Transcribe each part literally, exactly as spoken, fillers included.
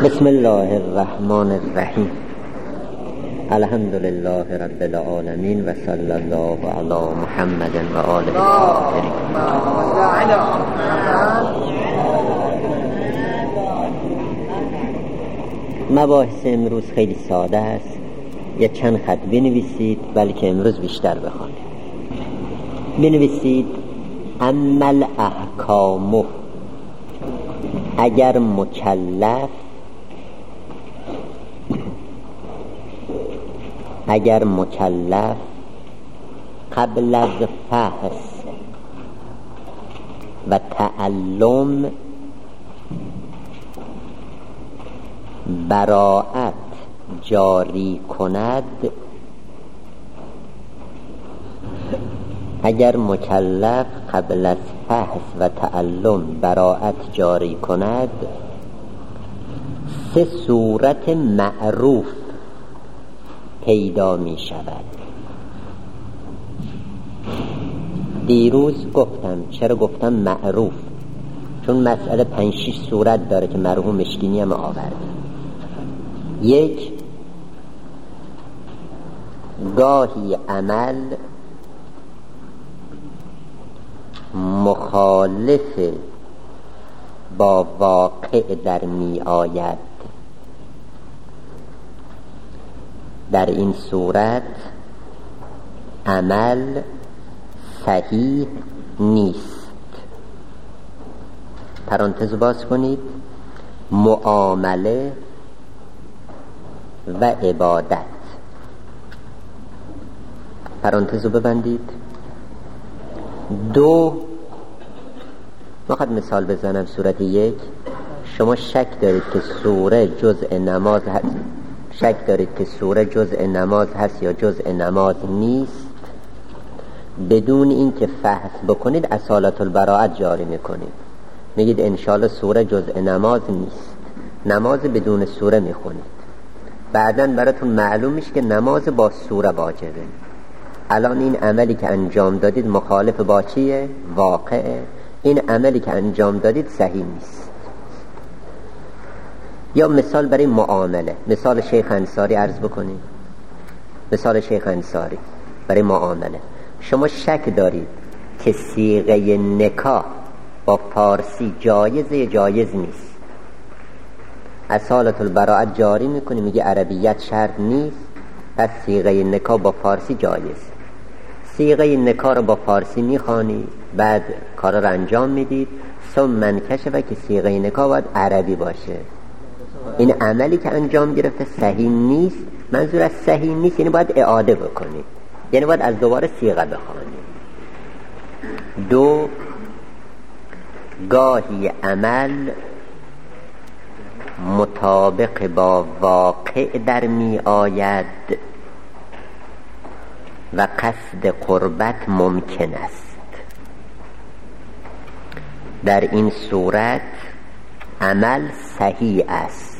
بسم الله الرحمن الرحیم. الحمد لله رب العالمین و صلی الله علی محمد و آله الطاهرین. مباحث امروز خیلی ساده است. یه چند خط بنویسید، بلکه امروز بیشتر بخوانید. بنویسید عمل احکامه، اگر مکلف اگر مکلف قبل از فحص و تعلم براءت جاری کند اگر مکلف قبل از فحص و تعلم براءت جاری کند سه صورت معروف پیدا می شود. دیروز گفتم، چرا گفتم معروف؟ چون مسئله پنج شش صورت داره که مرحوم مشکینی هم آورده. یک، گاهی عمل مخالف با واقع در می آید، در این صورت عمل صحیح نیست. پرانتز باز کنید. معامله و عبادت، پرانتز رو ببندید. دو، فقط مثال بزنم. صورت یک، شما شک دارید که سوره جزء نماز هست شک دارید که سوره جزء نماز هست یا جزء نماز نیست، بدون این که فحص بکنید اصالت البراءت جاری میکنید. میگید انشاءالله سوره جزء نماز نیست، نماز بدون سوره میخونید. بعداً براتون معلوم میشه که نماز با سوره واجبه. الان این عملی که انجام دادید مخالف با چیه؟ واقعه. این عملی که انجام دادید صحیح نیست. یا مثال برای معامله، مثال شیخ انصاری عرض بکنید. مثال شیخ انصاری برای معامله، شما شک دارید که صیغه نکاح با فارسی جایز یا جایز نیست، اصالت البراءت جاری میکنی، میگی عربیت شرط نیست، پس صیغه نکاح با فارسی جایز. صیغه نکاح رو با فارسی میخوانی، بعد کار رو انجام میدید، ثم من کشفه که صیغه نکاح باید عربی باشه. این عملی که انجام گرفته صحیح نیست. منظور از صحیح نیست یعنی باید اعاده بکنید، یعنی باید از دوباره صیغه بخوانید. دو، گاهی عمل مطابق با واقع در می آید و قصد قربت ممکن است. در این صورت عمل صحیح است.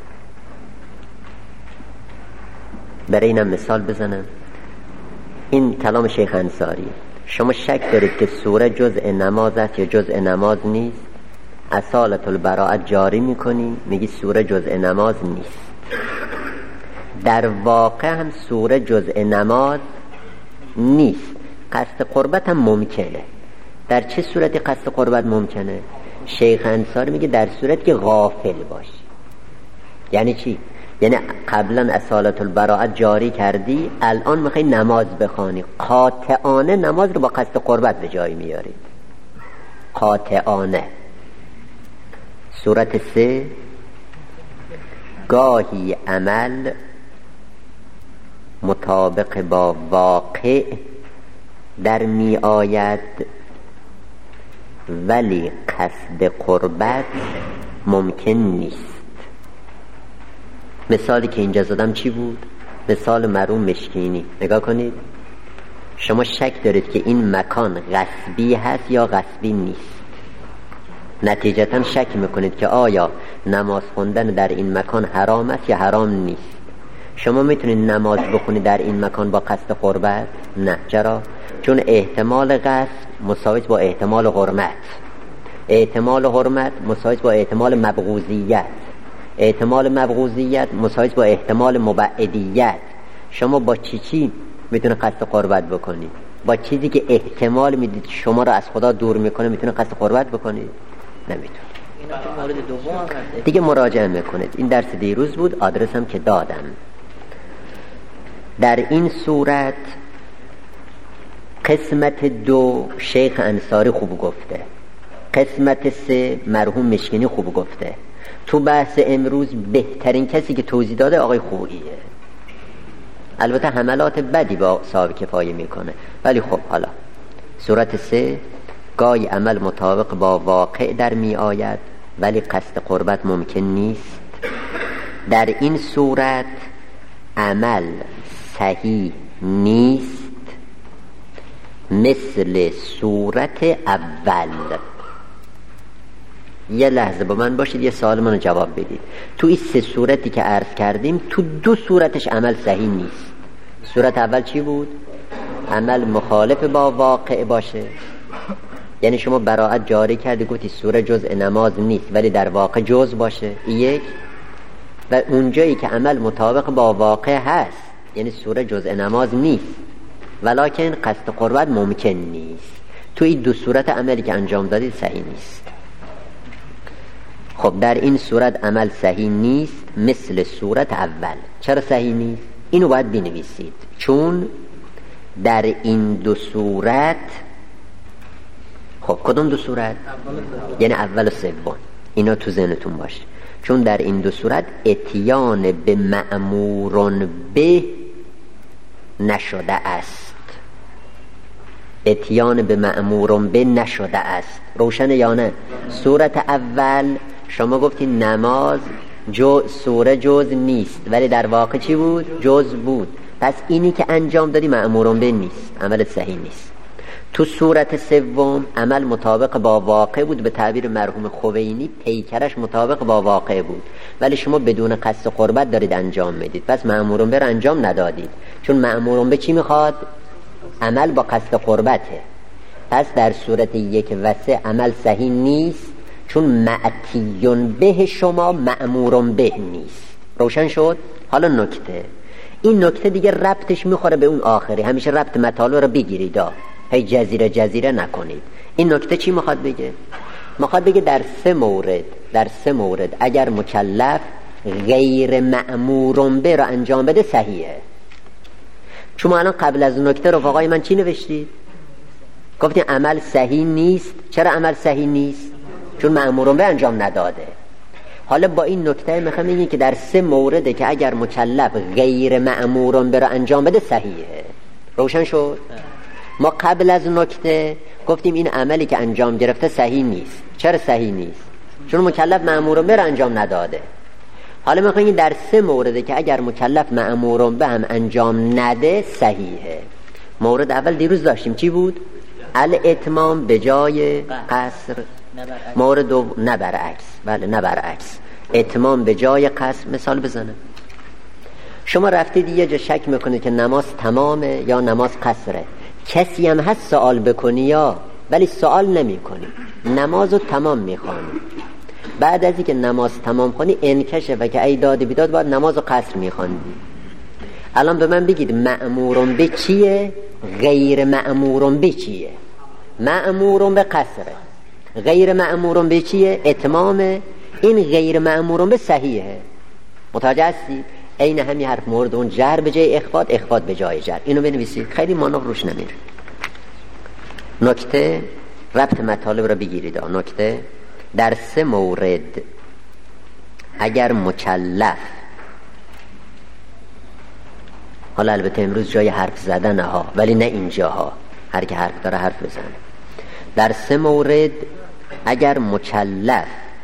برای اینم مثال بزنم. این کلام شیخ انصاری. شما شک دارید که سوره جزء نماز است یا جزء نماز نیست، اصالت البراءت جاری میکنی، میگی سوره جزء نماز نیست. در واقع هم سوره جزء نماز نیست، قصد قربت هم ممکنه. در چه صورتی قصد قربت ممکنه؟ شیخ انصاری میگه در صورت که غافل باشی. یعنی چی؟ یعنی قبلا اصالت البراءت جاری کردی، الان میخوای نماز بخوانی، قاطعانه نماز رو با قصد قربت به جای میاری، قاطعانه. صورت سه، گاهی عمل مطابق با واقع در می آید ولی قصد قربت ممکن نیست. مثالی که اینجا زدم چی بود؟ مثال مرحوم مشکینی. نگاه کنید. شما شک دارید که این مکان غصبی هست یا غصبی نیست، نتیجتا شک میکنید که آیا نماز خوندن در این مکان حرام است یا حرام نیست. شما میتونید نماز بخونید در این مکان با قصد قربت؟ نه. چرا؟ چون احتمال قصد مساوی با احتمال حرمت، احتمال حرمت مساوی با احتمال مبغوضیت، احتمال مبغوضیت مساوی با احتمال مبعدیت. شما با چی چی میتونه قصد قربت بکنید؟ با چیزی که احتمال میدید شما رو از خدا دور میکنه میتونه قصد قربت بکنید؟ نمیتونه. مورد دوم دیگه مراجعه میکنید. این درس دیروز بود، آدرسم که دادم. در این صورت قسمت دو شیخ انصاری خوب گفته، قسمت سه مرحوم مشکینی خوب گفته. تو بحث امروز بهترین کسی که توضیح داده آقای خوئیه. البته حملات بدی با صاحب کفایه میکنه، ولی خب حالا صورت سه گاهی عمل مطابق با واقع در می آید ولی قصد قربت ممکن نیست. در این صورت عمل صحیح نیست مثل صورت اول. یه لحظه با من باشید، یه سوال منو جواب بدید. تو این سه صورتی که عرض کردیم تو دو صورتش عمل صحیح نیست. صورت اول چی بود؟ عمل مخالف با واقع باشه، یعنی شما براءت جاری کردی گفتی سوره جزء نماز نیست ولی در واقع جزء باشه، یک. و اونجایی که عمل مطابق با واقع هست یعنی سوره جزء نماز نیست ولکن قصد قربت ممکن نیست، تو این دو صورت عملی که انجام دادید صحیح نیست. خب در این صورت عمل صحیح نیست مثل صورت اول. چرا صحیح نیست؟ اینو باید بنویسید، چون در این دو صورت، خب کدوم دو صورت؟ یعنی اول و سوم، اینا تو ذهنتون باشه. چون در این دو صورت اتیان به مأمورون به نشده است، اتیان به مأمورون به نشده است. روشن یا نه؟ صورت اول شما گفتی نماز جو سوره جز نیست ولی در واقع چی بود؟ جز بود. پس اینی که انجام دادی مأمورون به نیست، عمل صحیح نیست. تو صورت سوم عمل مطابق با واقع بود، به تعبیر مرحوم خوینی پیکرش مطابق با واقع بود ولی شما بدون قصد قربت دارید انجام میدید، پس مأمورون به انجام ندادید. چون مأمورون به چی میخواد؟ عمل با قصد قربته. پس در صورت یک و سه عمل صحیح نیست چون معتیون به شما مأمورون به نیست. روشن شد؟ حالا نکته، این نکته دیگه ربطش میخوره به اون آخری، همیشه ربط مطالب رو بگیرید، هی جزیره جزیره نکنید. این نکته چی میخواد بگه؟ میخواد بگه در سه مورد در سه مورد اگر مکلف غیر مأمورون به رو انجام بده صحیحه. چون الان قبل از نکته رفقای من چی نوشتید؟ گفتین عمل صحیح نیست. چرا عمل صحیح نیست؟ چون مأمورون به انجام نداده. حالا با این نکته میخوام بگم که در سه مورده که اگر مکلف غیر مأمورون به رو انجام بده صحیحه. روشن شد؟ ما قبل از نکته گفتیم این عملی که انجام گرفته صحیح نیست. چرا صحیح نیست؟ چون مکلف مأمورون به رو انجام نداده. حالا میخواییم در سه مورده که اگر مکلف مأمورون به هم انجام نده صحیحه. مورد اول دیروز داشتیم چی بود؟ الاتمام به جای قصر. مورد دو نه برعکس. بله نه برعکس، اتمام به جای قصر. مثال بزنم. شما رفتید یه جا شک میکنید که نماز تمامه یا نماز قصره، کسی هم هست سوال بکنی یا ولی سوال نمی کنی، نماز رو تمام میخوانی. بعد از اینکه نماز تمام کنی انکشه و که ای داد بیداد باید نماز رو قصر میخوانی. الان به من بگید مأمورون به چیه؟ غیر مأمورون به چیه؟ مأمورون به قصره، غیر مأمورون به چیه؟ اتمامه. این غیر مأمورون به صحیحه. متوجه هستی؟ این همین حرف مورد اون جر به جای اخفاض، اخفاض به جای جر. اینو بنویسید، خیلی مانو روش نمیره. نکته ربط مطالب را بگیرید. نکته در سه مورد اگر مکلف، حالا البته امروز جای حرف زدن ها ولی نه اینجاها، هر که حرف داره حرف بزنه. در سه مورد اگر مکلف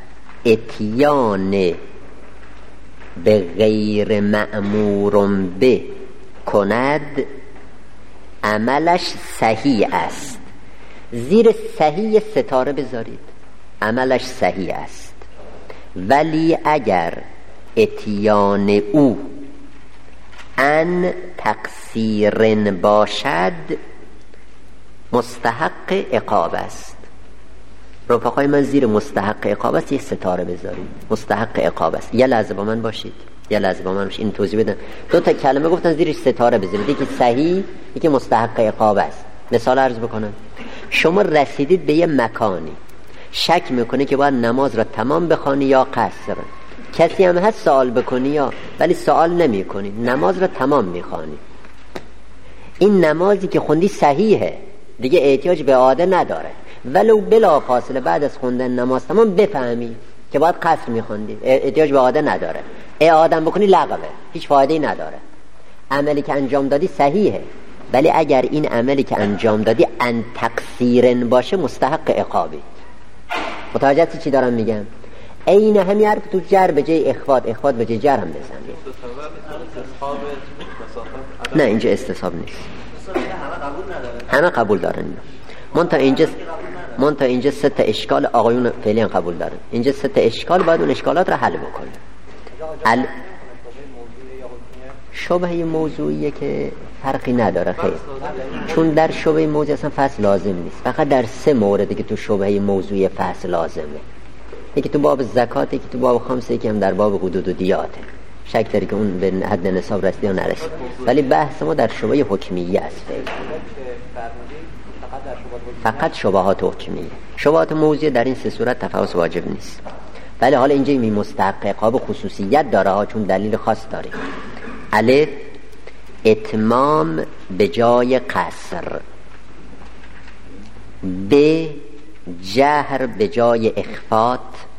اتیان به غیر مأمورون به کند عملش صحیح است. زیر صحیح ستاره بذارید، عملش صحیح است. ولی اگر اتیان او ان تقصیرن باشد مستحق عقاب است. رفقای من زیر مستحق عقاب است یه ستاره بذارید. مستحق عقاب است. یه لحظه با من باشید. یه لحظه با من باشید. این توضیح بدم. دو تا کلمه گفتن زیرش ستاره بذارید. یکی صحیح، یکی مستحق عقاب است. مثال عرض بکنم. شما رسیدید به یه مکانی، شک میکنه که باید نماز را تمام بخوانی یا قصر. کسی هم هست سوال بکنی یا ولی سوال نمیکنی، نماز را تمام میخوانی. این نمازی که خوندی صحیحه، دیگه احتیاج به اعاده نداره، ولو بلا فاصله بعد از خوندن نماز تمام بفهمی که باید قصر میخوندی، احتیاج به اعاده نداره. اعاده بکنی لغوه، هیچ فایده‌ای نداره. عملی که انجام دادی صحیحه، ولی اگر این عملی که انجام دادی ان تقصیرن باشه مستحق عقابی. متوجه چی دارم میگم؟ عین همین حرف تو جر به جای اخفاض، اخفاض به جای جر هم بزنی. نه اینجا استصحاب نیست. همه قبول دارن. من تا اینجا من تا اینجا سه تا اشکال آقایون فعلا قبول دارن. اینجا سه تا اشکال باید اون اشکالات رو حل بکنه. ال... شبهه موضوعیه که فرقی نداره خیر، چون در شبهه موضوعی اصلا فصل لازم نیست. فقط در سه مورده که تو شبهه موضوعی فصل لازمه. یکی تو باب زکات، یکی تو باب خمسه، یکی هم در باب حدود و دیاته. شک داری که اون به حد نصاب رسید یا نرسید، ولی بحث ما در شبهه حکمیه است. فقط شبهات حکمیه. شبهات موضوعی در این سه صورت تفاوت واجب نیست، ولی حالا اینجا می مستحق عقاب خصوصیت داره ها، چون دلیل خاص داره. الف اتمام به جای قصر، ب جهر به جای اخفات،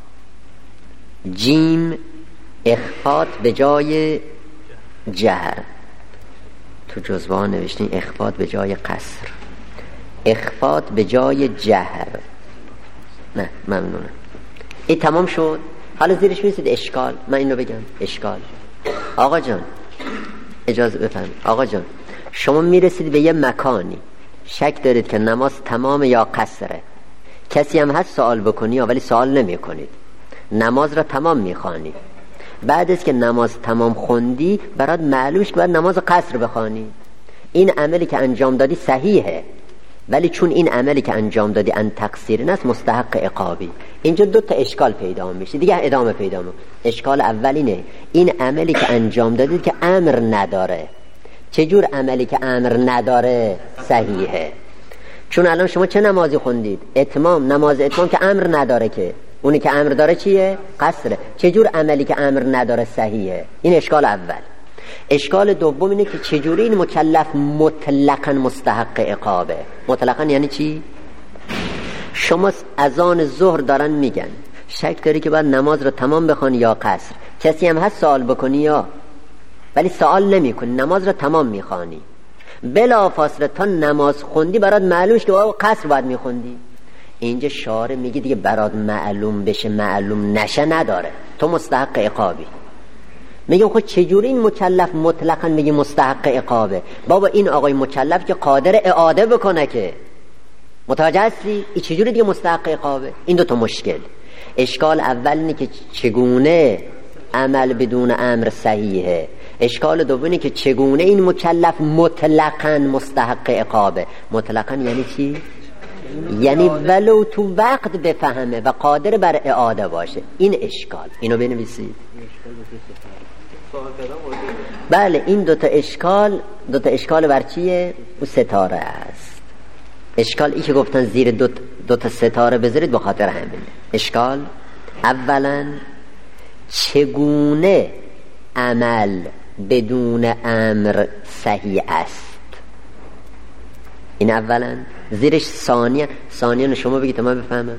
جیم اخفات به جای جهر. تو جزوه نوشتین اخفات به جای قصر، اخفات به جای جهر. نه ممنونم. این تمام شد. حالا زیرش میرسید اشکال. من اینو بگم اشکال. آقا جان اجازه بفهم. آقا جان شما میرسید به یه مکانی، شک دارید که نماز تمام یا قصره. کسی هم هست سوال بکنی ولی سوال نمی کنید، نماز را تمام میخوانی. بعد از که نماز تمام خوندی برات معلومه که باید نماز قصر بخوانی. این عملی که انجام دادی صحیحه، ولی چون این عملی که انجام دادی ان تقصیر نست مستحق عقابی. اینجا دو تا اشکال پیدا میشه دیگه، ادامه پیدا میشه. اشکال اولینه این عملی که انجام دادید که امر نداره. چجور عملی که امر نداره صحیحه؟ چون الان شما چه نمازی خوندید؟ اتمام، نماز اتمام که امر نداره، که اونی که امر داره چیه؟ قصره. چجور عملی که امر نداره صحیحه؟ این اشکال اول. اشکال دوم اینه که چجوری این مکلف مطلقاً مستحق عقابه. مطلقاً یعنی چی؟ شما اذان ظهر دارن میگن، شک داری که باید نماز رو تمام بخوانی یا قصر. کسی هم هست سوال بکنی یا ولی سوال نمی کنی، نماز رو تمام میخوانی. بلا فاصله تا نماز خوندی برات معلوم شد که باید قصر باید میخوندی. اینجا شارع میگه دیگه برات معلوم بشه معلوم نشه نداره، تو مستحق عقابی. میگم خود چجوری این مکلف مطلقاً میگه مستحق عقابه؟ بابا این آقای مکلف که قادر اعاده بکنه، که متوجه هستی؟ این چجوری دیگه مستحق عقابه؟ این دو تا مشکل. اشکال اول اینه که چگونه عمل بدون امر صحیحه. اشکال دوم اینه که چگونه این مکلف مطلقاً مستحق عقابه. مطلقاً یعنی چی؟ یعنی ولو تو وقت بفهمه و قادر بر اعاده باشه. این اشکال. اینو بنویسید. بله این دوتا اشکال، دوتا اشکال بر چیه؟ او ستاره است. اشکال ای که گفتن زیر دو دوتا ستاره بذارید به خاطر همینه. اشکال اولا چگونه عمل بدون امر صحیح است. این اولا. زیرش ثانیا، ثانیا شما بگید تا من بفهمم.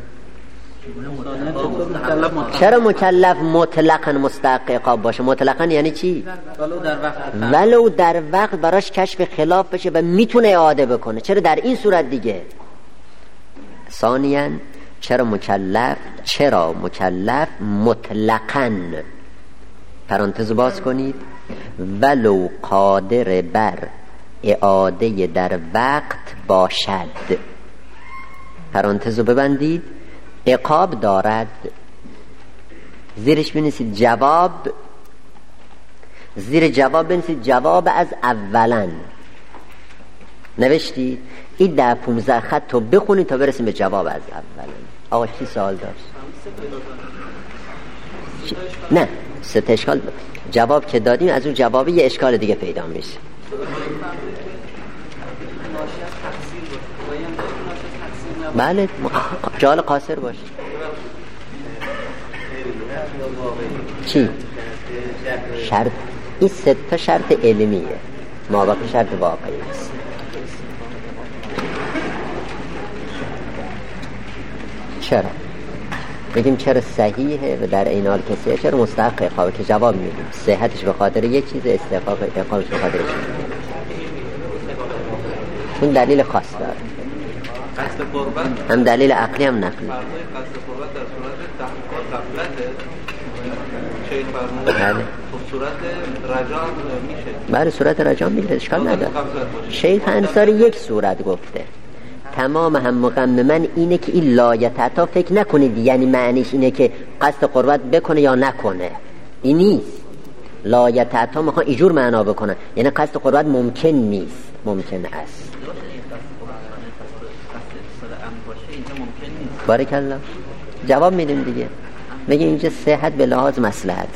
چرا مکلف مطلقاً مستحق عقاب باشه؟ مطلقاً یعنی چی؟ ولو در وقت ولو در وقت براش کشف خلاف بشه و میتونه اعاده بکنه. چرا در این صورت دیگه؟ ثانیاً چرا مکلف چرا مکلف مطلقاً پرانتز باز کنید ولو قادر بر اعاده در وقت باشد، پرانتز رو ببندید، عقاب دارد. زیرش بنویسید جواب، زیر جواب بنویسید جواب از اولا. نوشتید این ده پونزده خط رو بخونید تا برسیم به جواب از اولا. آقا کی سوال داشت؟ نه سه تا اشکال جواب که دادیم، از اون جواب یه اشکال دیگه پیدا میشه. بله جال قاصر باشه. چی؟ شرط این سه تا شرط علمیه، مابقی شرط واقعی است. چرا؟ بگیم چرا صحیحه و در این حال کسیه، چرا مستحق اقامه؟ که جواب میدیم صحتش به خاطر یک چیز، استحقاق اقامش به خاطر چیز. چون دلیل خاص داره، هم دلیل عقلی هم نقلی. قصد قربت در صورت تحقیق قبلته شیخ فرمود خب صورت رجام میشه. بله صورت رجام میشه، اشکال نداره. شیخ انصاری یک صورت گفته، تمام هم مقممن اینه که این لایتعتا فکر نکنید یعنی معنیش اینه که قصد قربت بکنه یا نکنه، این نیست. لایتعتا میخوان اینجور معنا بکنن یعنی قصد قربت ممکن نیست، ممکن است. بارکالله جواب میدیم دیگه، میگه اینجا صحت به لحاظ مصلحت.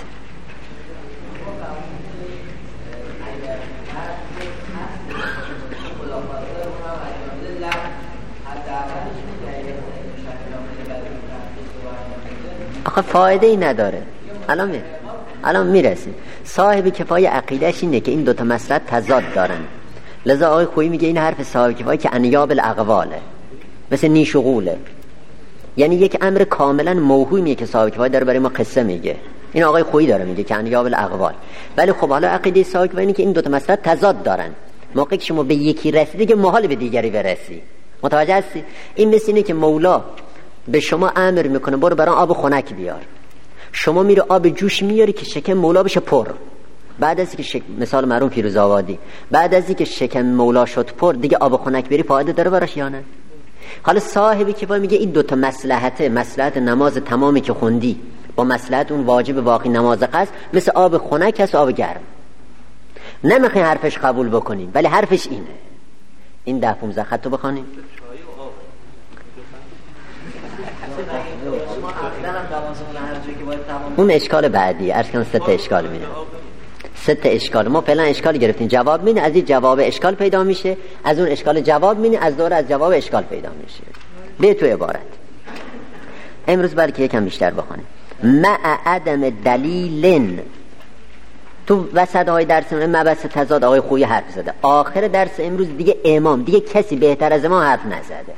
آخه فایده ای نداره. الان می الان میرسیم. صاحب کفایه عقیدهش اینه که این دوتا مصلحت تضاد دارن، لذا آقای خویی میگه این حرف صاحب کفایه که انیاب الاقواله، مثل نیش و غوله، یعنی یک امر کاملا موهومیه که صاحب کفایه داره برای ما قصه میگه. این آقای خویی داره میگه که انیاب الاقوال. ولی خب حالا عقیده صاحب کفایه اینه که این دوتا مصلحت تضاد دارن. موقعی که شما به یکی رسیدی که محال به دیگری برسی. متوجه هستی؟ این مثل اینه که مولا به شما امر میکنه برو برام آب خنک بیار، شما میره آب جوش میاری که شکم مولا بشه پر. بعد از اینکه شک... مثال مرحوم فیروزآبادی، بعد از اینکه شکم مولا شد پر دیگه آب خنک بری فایده داره براش یا نه؟ حالا صاحبی که میگه این دوتا مصلحته، مصلحت نماز تمامی که خوندی با مصلحت اون واجب باقی نماز قصد، مثل آب خنک هست آب گرم. نمیخواین حرفش قبول بکنیم ولی حرفش اینه. این ده پونزده خط رو بخونیم. اون اشکال بعدی ارکان سه تا اشکال میده، سه تا اشکال. ما فعلا اشکال گرفتیم، جواب میده، از این جواب اشکال پیدا میشه، از اون اشکال جواب میده، از دور از جواب اشکال پیدا میشه. به تو عبارت امروز بلکه یکم بیشتر بخونیم. مع عدم دلیل. تو وسط های درس مبحث تضاد آقای خویی حرف زده، آخر درس امروز دیگه امام دیگه کسی بهتر از ما حرف نزده.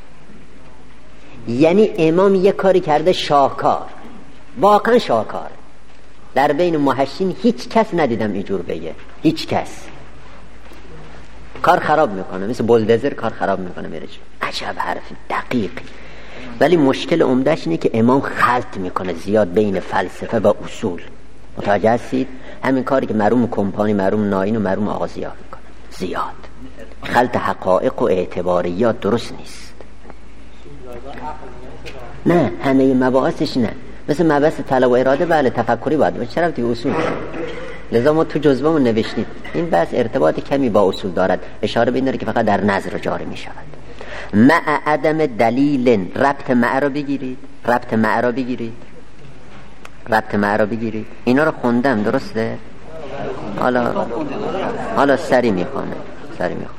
یعنی امام یه کاری کرده شاهکار، واقعا شاهکار. در بین محشین هیچ کس ندیدم اینجور بگه، هیچ کس. کار خراب میکنه، مثل بولدزر کار خراب میکنه میره. عجب حرف دقیق. ولی مشکل عمدهش اینه که امام خلط میکنه زیاد بین فلسفه و اصول. متوجه هستید؟ همین کاری که مرحوم کمپانی، مرحوم ناین و مرحوم آغازی‌ها میکنه، زیاد خلط حقایق و اعتباریات درست نیست. نه همه مباحثش نه، مثل مبحث طلب و اراده بله تفکری باید باشه، چرا تو اصول. لذا ما تو جزوه‌مون نوشتیم این بحث ارتباط کمی با اصول دارد، اشاره به این داره که فقط در نظر جاری می شود. مع عدم دلیل. ربط مع را بگیرید، ربط مع را بگیرید، ربط مع را بگیرید. اینا رو خوندم درسته؟ حالا حالا سری میخوانم، سری میخوانم.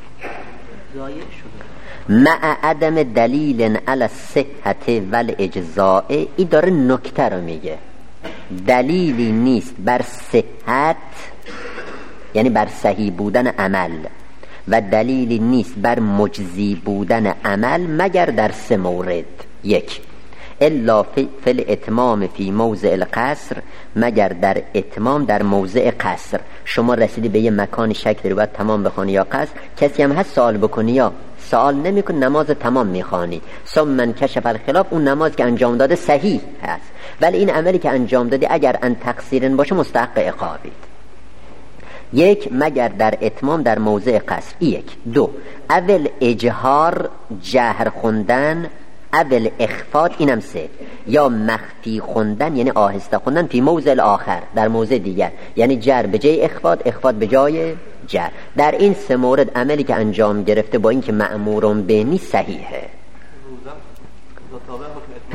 مع عدم دلیل علی الصحت والاجزاء. این داره نکته رو میگه، دلیلی نیست بر صحت یعنی بر صحیح بودن عمل و دلیلی نیست بر مجزی بودن عمل مگر در سه مورد. یک، الا فی الاتمام فی موضع القصر، مگر در اتمام در موضع قصر. شما رسیدی به یه مکانی شک داری باید تمام بخونی یا قصر، کسی هم هست سوال بکنی یا سوال نمیکن، نماز تمام میخوانی. ثم من کشف الخلاف، اون نماز که انجام داده صحیح هست ولی این عملی که انجام دادی اگر ان تقصیرن باشه مستحق عقابید. یک، مگر در اتمام در موضع قصر. یک. دو، اول اجهار جهر خوندن، اول اخفات، اینم سه. یا مخفی خوندن یعنی آهسته خوندن، فی موضع الاخر در موضع دیگر، یعنی جر به جای اخفات، اخفات به جای جر. در این سه مورد عملی که انجام گرفته با این که مأمورون به نیست صحیحه.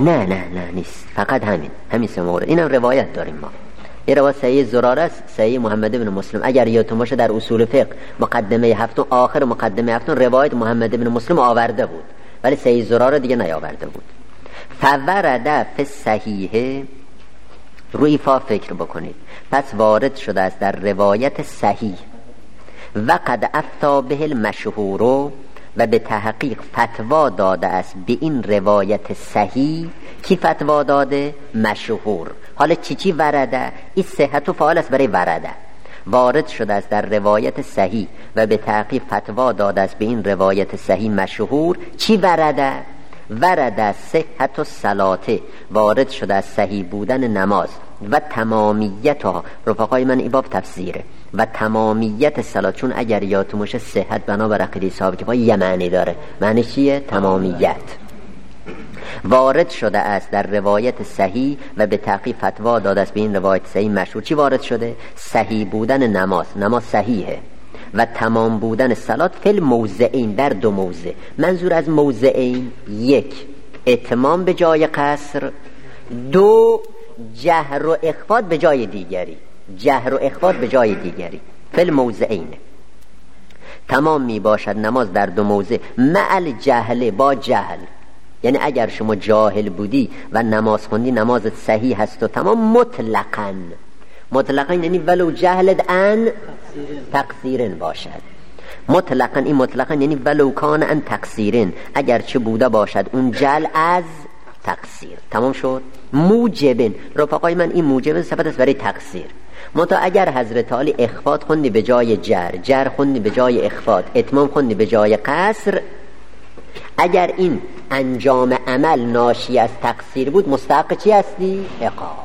نه نه نه نیست، فقط همین همین سه مورد. اینم روایت داریم ما. یه روایت صحیح زراره است، صحیح محمد بن مسلم. اگر یادتون باشه در اصول فقه مقدمه هفتم، آخر مقدمه هفتم روایت محمد بن مسلم آورده بود، ولی صحیح زراره دیگه نیاورده بود. فورد فی الصحیح، روی فا فکر بکنید، پس وارد شده است در روایت صحیح. و قد افتا به المشهور، و به تحقیق فتوا داده است به این روایت صحیح. کی فتوا داده؟ مشهور. حالا چی چی ورده؟ این صحت و فعال است برای ورده. وارد شده است در روایت صحیح و به تحقیق فتوا داده است به این روایت صحیح مشهور. چی ورده؟ ورده صحت و صلاته، وارد شده است صحیح بودن نماز و تمامیتها. رفقای من این باب تفسیره. و تمامیت صلات، چون اگر یادتون باشه صحت بنابر عقیده صاحب کفایه یه معنی داره. معنی چیه؟ تمامیت. وارد شده است در روایت صحیح و به تحقیق فتوا داده است به این روایت صحیح مشهور. چی وارد شده؟ صحیح بودن نماز، نماز صحیحه، و تمام بودن صلات فی الموضعین، در دو موضع. منظور از موضعین: یک، اتمام به جای قصر، دو، جهر و اخفاء به جای دیگری. جهر و اخفاء به جای دیگری. فی الموضعین، تمام می باشد نماز در دو موضع. مع الجهل، با جهل. یعنی اگر شما جاهل بودی و نماز خوندی نمازت صحیح هست و تمام، مطلقاً مطلقاً یعنی ولو جهلت ان تقصیرن باشد. مطلقاً این مطلقاً یعنی ولو کان ان تقصیرن، اگر چه بوده باشد اون جهل از تقصیر. تمام شد. موجبن، رفقای من این موجبن صفت است برای تقصیر. منتها اگر حضرت علی اخفاء خوندی به جای جر، جر خوندی به جای اخفاء، اتمام خوندی به جای قصر، اگر این انجام عمل ناشی از تقصیر بود، مستحق چی هستی؟ عقاب.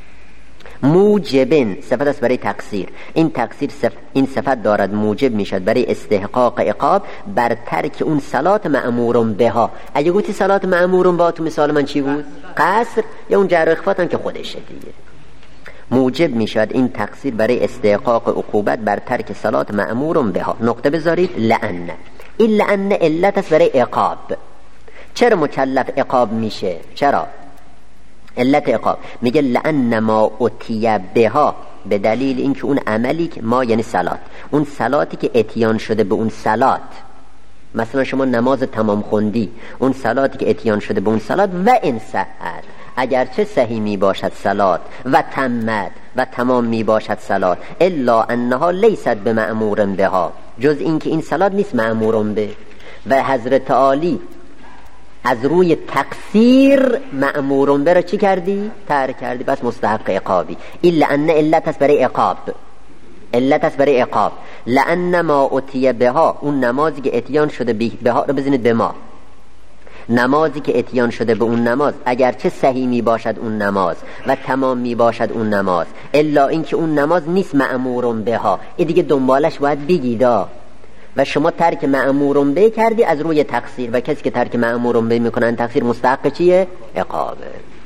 موجبن صفت است برای تقصیر. این تقصیر صف... این صفت دارد موجب میشد برای استحقاق عقاب بر ترک اون صلات مأمورون بها. اگه گویی صلات مأمورون بها، تو مثال من چی بود؟ قصر، یا اون جر و اخفاء هم که خودشه دیگه. موجب میشد این تقصیر برای استحقاق عقوبت بر ترک صلات مأمورون بها. نقطه بذارید. لأن، این لأن علت است برای عقاب. چرا مکلف عقاب میشه؟ چرا؟ علت عقاب میگه لأن ما اتیه بها، به دلیل اینکه اون عملی که ما، یعنی صلات، اون صلاتی که اتیان شده به اون صلات، مثلا شما نماز تمام خوندی، اون صلاتی که اتیان شده به اون صلات، و ان صحت، اگرچه صحیح می باشد صلات، و تمت، و تمام می باشد صلات، الا انها لیست بمأمور بها، جز اینکه این صلات نیست مأمورون به. و حضرت علی از روی تقصیر مأمورون به را چی کردی؟ ترک کردی، بس مستحق عقابی. این لأن علت است برای عقاب، علت است برای عقاب. لأن ما اتیه بها، اون نمازی که اتیان شده بها رو بزنید به ما، نمازی که اتیان شده به اون نماز، اگرچه صحیح می باشد اون نماز و تمام می باشد اون نماز، الا اینکه اون نماز نیست مأمورون بها. این دیگه دنبالش باید بگیدا. و شما ترک مأمورون به کردی از روی تقصیر، و کسی که ترک مأمورون به میکنن تقصیر، مستحق چیه؟ عقابه.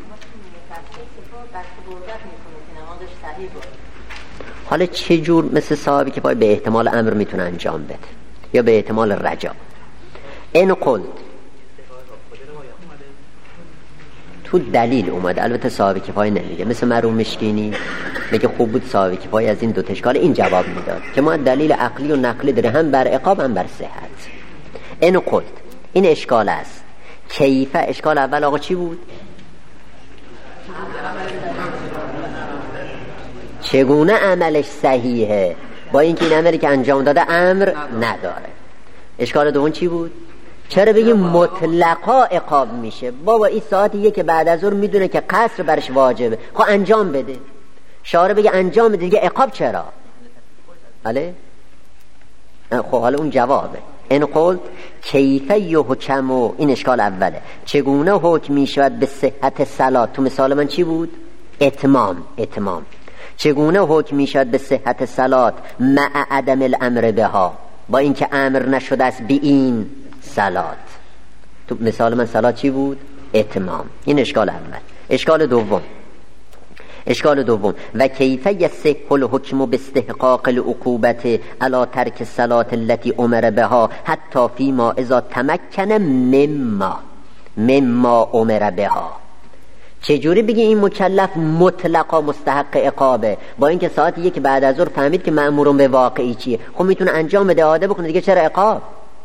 حالا چه جور مثل صاحبی که پای به احتمال امر میتونه انجام بده یا به احتمال رجا؟ این قلت تو دلیل اومده، البته صاحب کفایه نمیگه، مثل مرحوم مشکینی میگه خوب بود صاحب کفایه از این دو اشکال این جواب میداد که ما دلیل عقلی و نقلی داره، هم بر عقاب هم بر صحت. این قلت، این اشکال است. کیفه، اشکال اول آقا چی بود؟ چگونه عملش صحیحه، با اینکه این عملی که انجام داده امر نداره. اشکال دوم چی بود؟ چرا بگیم مطلقا عقاب میشه؟ بابا این ساعتیه که بعد از ظهر میدونه که قصر برش واجبه، خب انجام بده. شارع بگه انجام بده، دیگه عقاب چرا؟ بله؟ خب حالا اون جوابه. این قلت کیفه یحکم، این اشکال اوله، چگونه حکم میشود به صحت صلات؟ تو مثال من چی بود؟ اتمام. اتمام چگونه حکم میشود به صحت صلات مع عدم الامر بها، با اینکه امر نشده است به این صلات؟ تو مثال من صلات چی بود؟ اتمام. این اشکال اول. اشکال دوم، اشکال دوم و کیفه یصح الحکم باستحقاق العقوبت علی ترک الصلاة التي امر بها حتی فيما اذا تمکن مما مما امر بها. چجوری بگی این مکلف مطلقا مستحق عقابه با اینکه ساعت یک بعد از ظهر فهمید که مأمورون به واقعی چیه؟ خب میتونه انجام بده عاده بکنه دیگه، چرا عقاب؟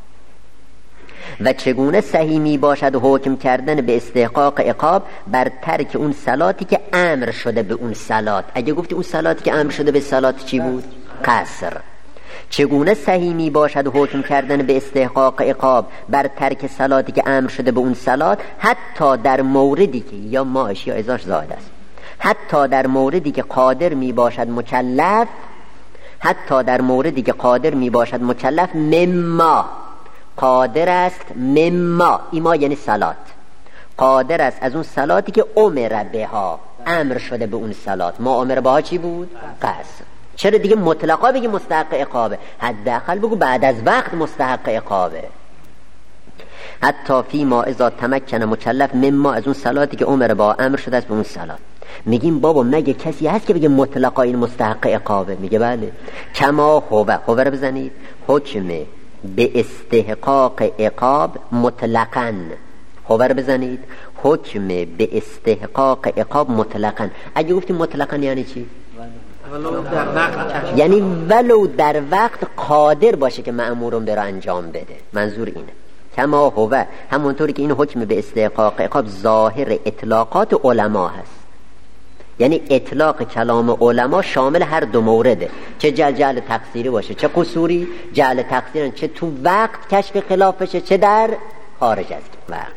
و چگونه صحیح می باشد حکم کردن به استحقاق عقاب بر ترک اون صلاتی که امر شده به اون صلات. اگه گفتی اون صلاتی که امر شده به صلات چی بود؟ قصر. چگونه صحیح می باشد حکم کردن به استحقاق عقاب بر ترک صلاتی که امر شده به اون صلات، حتی در موردی که یا ماش یا ازاش زائد است، حتی در موردی که قادر می باشد مکلف، حتی در موردی که قادر می باشد مکلف مما، قادر است مما، ایما یعنی صلات، قادر است از اون صلاتی که امر بها، امر شده به اون صلات. ما امر بها چی بود؟ قصر. چرا دیگه مطلقا بگی مستحق عقابه؟ حداقل بگو بعد از وقت مستحق عقابه. حتی فی ما اذا تمکن مکلف مما، از اون صلاتی که امر با امر شده است به اون صلات. میگیم بابا مگه کسی هست که بگه مطلقا این مستحق عقابه؟ میگه بله. کما هو، هو رو بزنید، حکم به استحقاق عقاب مطلقاً، هو رو بزنید، حکم به استحقاق عقاب مطلقاً. اگه گفتیم مطلقاً یعنی چی؟ ولو در وقت، یعنی ولو در وقت قادر باشه که مأمورون بره انجام بده. منظور اینه. کما هو، همونطوری که این حکم به استحقاق عقاب ظاهر اطلاقات علما هست، یعنی اطلاق کلام علما شامل هر دو مورده، چه جعل جعل تقصیری باشه چه قصوری، جعل تقصیری چه تو وقت کشف خلاف بشه چه در خارج از وقت.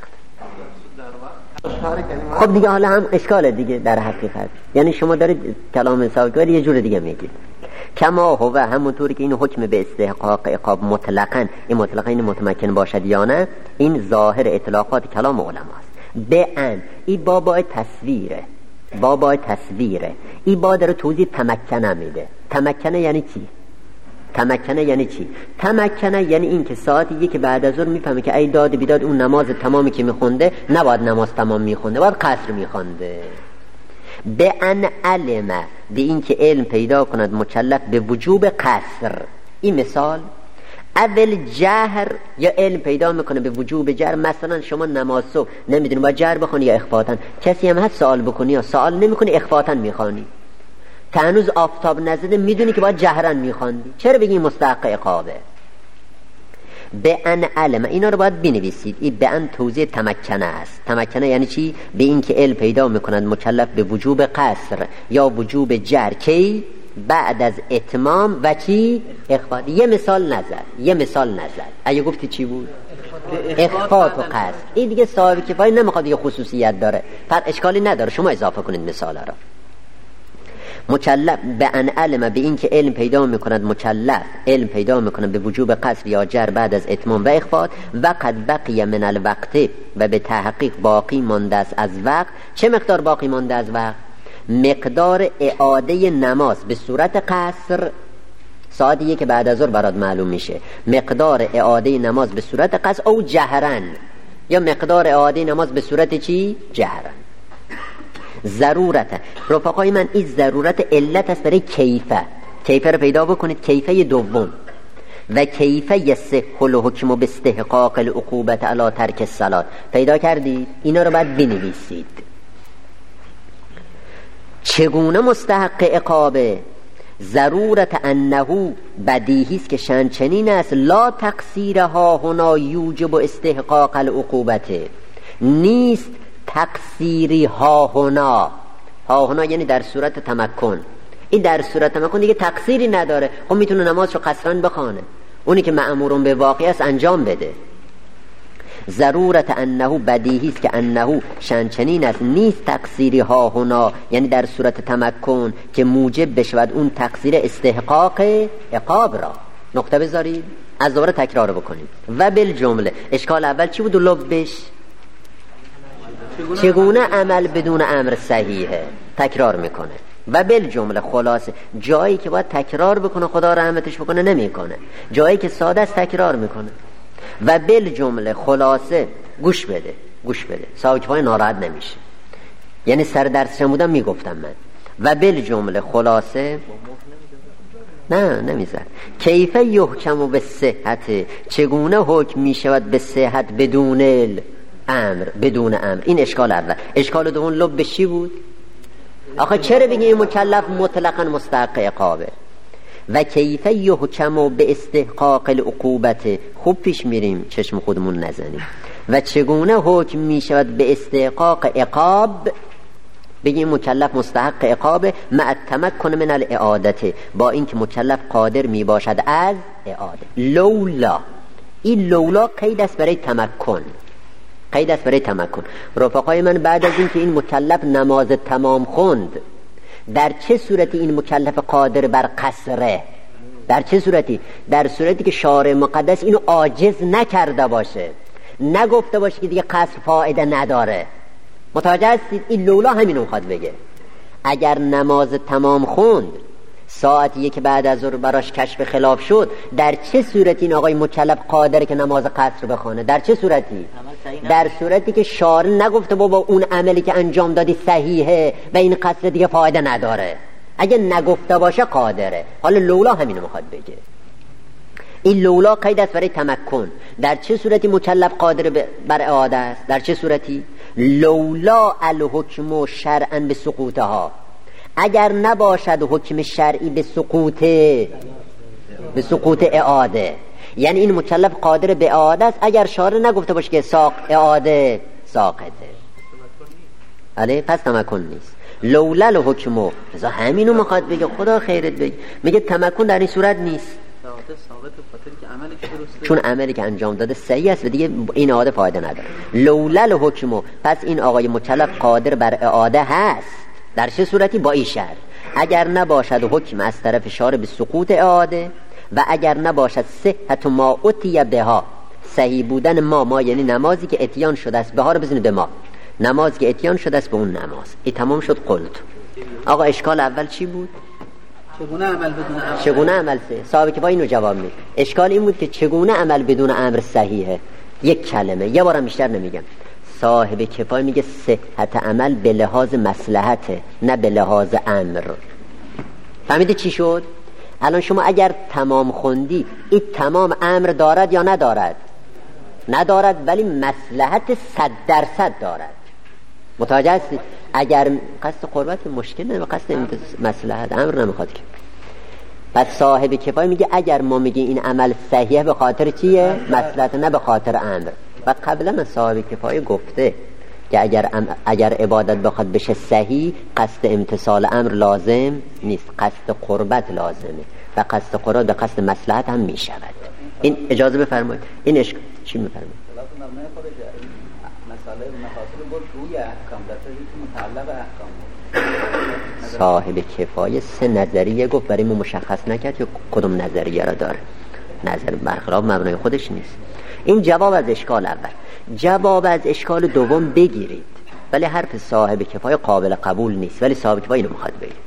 خب دیگه حالا هم اشکاله دیگه در حقیقت، یعنی شما دارید کلام ساکر یه جور دیگه میگید. کما هو، همونطوری که این حکم به استحقاق عقاب مطلقاً، این مطلقاً این متمکن باشد یا نه، این ظاهر اطلاقات کلام علما است. به ان، این بابای تصویره، بابای تصویره، این با داره توضیح تمکنه میده. تمکنه یعنی چی؟ تمکنه یعنی چی؟ تمکنه یعنی این که ساعتی یک بعد از ظهر میفهمه که ای داد بیداد اون نماز تمامی که میخونده نباید نماز تمام میخونده، باید قصر میخونده. به ان علم، به این که علم پیدا کند مکلف به وجوب قصر. این مثال اول جهر، یا علم پیدا میکنه به وجوب جهر. مثلا شما نماز صبح نمیدونی باید جهر بخونی یا اخفاتن، کسی هم هست سوال بکنی یا سوال نمیکنی اخفاتن میخوانی، تا هنوز آفتاب نزده میدونی که باید جهرن میخواندی، چرا بگی مستحق عقابه؟ به ان علم، اینا رو باید بنویسید. این به ان توضیح تمکنه است. تمکنه یعنی چی؟ به این که علم پیدا میکند مکلف به وجوب قصر یا وجوب جهر، کی؟ بعد از اتمام و چی؟ اخفات. یه مثال نظر، یه مثال نظر اگه گفتی چی بود؟ اخفات و قصر. این دیگه صاحب کفایه نمیخواد، یه خصوصیت داره، پر اشکالی نداره، شما اضافه کنید مثال را. مکلف به ان علم، به این که علم پیدا میکند مکلف علم پیدا میکند به وجوب قصر یا جر بعد از اتمام و اخفات. و قد بقی من الوقت، و به تحقیق باقی مانده است از وقت. چه مقدار باقی مانده از وقت؟ مقدار اعاده نماز به صورت قصر، ساعت یک بعد از ظهر برات معلوم میشه، مقدار اعاده نماز به صورت قصر او جهرن، یا مقدار اعاده نماز به صورت چی؟ جهرن. ضرورت، رفقای من، این ضرورت علت است برای کیفه. کیفه رو پیدا بکنید، کیفه دوم. و کیفه یصح الحکم به استحقاق العقوبة علی ترک الصلاة. پیدا کردید؟ اینا رو باید بنویسید. چگونه مستحق عقابه؟ ضرورت انه، بدیهی است که شأن چنین است، لا تقصیرها هنا یوجب استحقاق العقوبة، نیست تقصیری ها هنا. ها هنا یعنی در صورت تمکن. این در صورت تمکن دیگه تقصیری نداره، خب میتونه نمازشو قصرن بخونه، اونی که مأمورون به واقع است انجام بده. ضرورت انه، بدیهی است که انه شأن چنین است، نیست تقصیری ها هنا، یعنی در صورت تمکن که موجب بشود اون تقصیر استحقاق عقاب را. نقطه بذارید، از دوباره تکرار بکنیم. و بالجمله، اشکال اول چی بود و لبش؟ چگونه عمل بدون امر صحیحه؟ تکرار میکنه. و بالجمله، خلاصه جایی که باید تکرار بکنه خدا رحمتش بکنه نمیکنه، جایی که ساده است تکرار میکنه. و بالجمله، خلاصه گوش بده، گوش بده، ساکفای ناراحت نمیشه، یعنی سر درس شمودم میگفتم من. و بالجمله، خلاصه نه نمیزد. کیفه یحکم به صحت، چگونه حکم میشود به صحت بدون امر بدون امر. این اشکال اول. اشکال دوم لب چی بود؟ آخه چرا بگی این مکلف مطلقا مستحق عقابه؟ و کیف یحکم به استحقاق العقوبت. خوب پیش میریم چشم خودمون نزنیم. و چگونه حکم میشود به استحقاق عقاب؟ بگیم مکلف مستحق عقابه مع التمکن من الاعادت، با اینکه مکلف قادر میباشد از اعاده. لولا، این لولا قید است برای تمکن، قید است برای تمکن. رفقای من بعد از اینکه این مکلف نماز تمام خوند، در چه صورتی این مکلف قادر بر قصره؟ در چه صورتی؟ در صورتی که شارع مقدس اینو عاجز نکرده باشه، نگفته باشه که دیگه قصر فایده نداره. متوجه هستید؟ این لولا همینو میخواد بگه. اگر نماز تمام خوند، ساعت یک بعد از ظهر براش کشف خلاف شد، در چه صورتی این آقای مکلف قادره که نماز قصر بخونه؟ در چه صورتی؟ در صورتی که شارع نگفته بابا اون عملی که انجام دادی صحیحه و این قصر دیگه فایده نداره. اگه نگفته باشه قادره. حالا لولا همینو میخواد بگه. این لولا قید است برای تمکن. در چه صورتی مکلف قادر بر اعاده است؟ در چه صورتی؟ لولا الحکم شرعا به سقوطها، اگر نباشد حکم شرعی به سقوط به سقوط اعاده، یعنی این مکلف قادر به اعاده است اگر شارع نگفته باشه که ساق اعاده ساقطه. علی پس تمکن نیست. لولا الحکم، رضا همینو میخواد بگه. خدا خیرت بگه. میگه تمکن در این صورت نیست، چون عملی که انجام داده صحیح است و دیگه این اعاده فایده نداره. لولا الحکم، پس این آقای مکلف قادر بر اعاده هست. در چه صورتی؟ با این شرط اگر نباشد حکم از طرف شارع به سقوط اعاده و اگر نباشد صحت ما اتیه بها، صحیح بودن ما، ما یعنی نمازی که اتیان شده است، بها رو بزنید به ما، نمازی که اتیان شده است به اون نماز. این تمام شد. قلت آقا اشکال اول چی بود؟ چگونه عمل بدون امر؟ چگونه عمل سه صاحب که با اینو جواب میده. اشکال این بود که چگونه عمل بدون امر صحیحه. یک کلمه، یه بارم بیشتر نمیگم. صاحب کفایه میگه صحت عمل به لحاظ مصلحته، نه به لحاظ امر. فهمیدی چی شد؟ الان شما اگر تمام خوندی، این تمام امر دارد یا ندارد؟ ندارد، ولی مصلحت صد درصد دارد. متوجه هستی؟ اگر قصد قربت مشکل نه و قصد مصلحت امر نمیخواد که. پس صاحب کفایه میگه اگر ما میگیم این عمل صحیحه به خاطر چیه؟ مصلحت، نه به خاطر امر. و قبلا من صاحب کفایه گفته که اگر اگر عبادت بخواد بشه صحیح، قصد امتثال امر لازم نیست، قصد قربت لازمه و قصد قربت به قصد مصلحت هم میشود. این اجازه بفرمایید. این اش... چی میفرمایید؟ صاحب کفایه سه نظریه گفت، برای ما مشخص نکرد که کدوم نظریه را داره. نظر برخلاف مبنای خودش نیست. این جواب از اشکال اول. جواب از اشکال دوم بگیرید، ولی حرف صاحب کفایه قابل قبول نیست، ولی صاحب کفایه اینو میخواد بگه.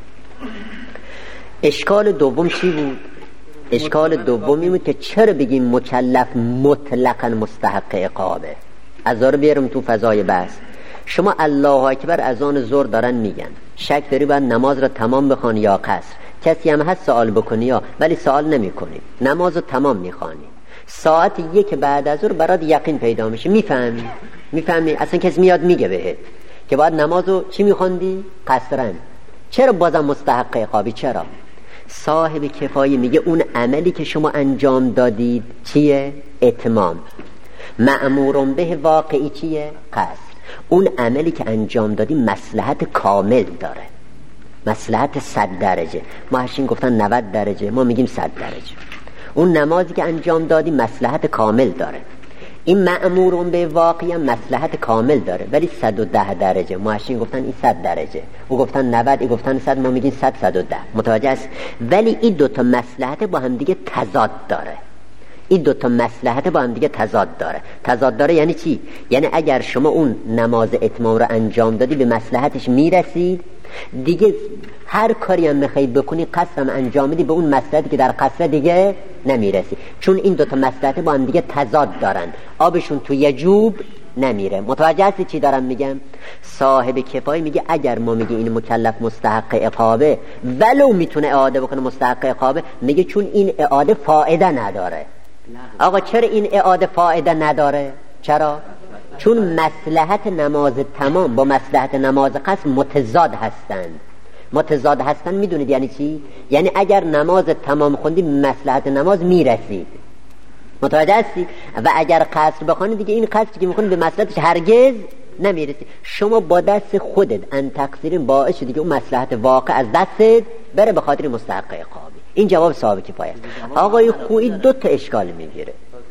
اشکال دوم چی بود؟ اشکال دوم این بود که چرا بگیم مکلف مطلقاً مستحق عقابه. از داره بیارم تو فضای بحث. شما الله اکبر از آن ظهر دارن میگن، شک داری باید نماز را تمام بخوانی یا قصر؟ کسی هم هست سوال بکنی یا؟ ولی سوال نمی کنی، نماز رو تمام میخوانی. ساعت یک بعد از ظهر برات یقین پیدا میشه، میفهمی میفهمی اصلا کسی میاد میگه بهت که باید نماز رو چی میخوندی؟ قصرن. چرا بازم مستحق عقابی؟ چرا؟ صاحب کفایه میگه اون عملی که شما انجام دادید چیه؟ اتمام. مأمورون به واقعی چیه؟ قصر. اون عملی که انجام دادی مصلحت کامل داره، مصلحت صد درجه. ما هشین گفتن نود درجه، ما میگیم صد درجه. اون نمازی که انجام دادی مصلحت کامل داره. این مأمورون به واقعی مصلحت کامل داره، ولی صد و ده درجه. ما هشین گفتن این صد درجه، او گفتن نود، این گفتن صد، ما میگیم صد صد و ده. متوجه است؟ ولی این دوتا مصلحت با هم دیگه تضاد داره. این دوتا مصلحت با هم دیگه تضاد داره. تضاد داره یعنی چی؟ یعنی اگر شما اون نماز اتمام رو انجام دادی به مصلحتش میرسید، دیگه هر کاری هم میخوای بکنی قصرم انجام بدی به اون مصلحتی که در قصر دیگه نمیرسی، چون این دوتا مصلحت با هم دیگه تضاد دارن، آبشون تو یه جوب نمیره. متوجه هستی چی دارم میگم؟ صاحب کفایه میگه اگر ما میگه این مکلف مستحق عقابه ولو میتونه اعاده بکنه مستحق عقابه، میگه چون این اعاده فایده نداره. آقا چرا این اعاده فایده نداره؟ چرا؟ چون مصلحت نماز تمام با مصلحت نماز قصر متضاد هستند. متضاد هستند میدونید یعنی چی؟ یعنی اگر نماز تمام خوندی مصلحت نماز میرسید، متوجه هستی؟ و اگر قصر بخونی دیگه این قصری که میخونی به مصلحتش هرگز نمیرسی. شما با دست خودت ان تقصیرین باعث شدی که اون مصلحت واقع از دستت بره به خاطر مستحق عقابی. این جواب صاحب کفایه است. آقای خویی دو تا اشکال میگیره.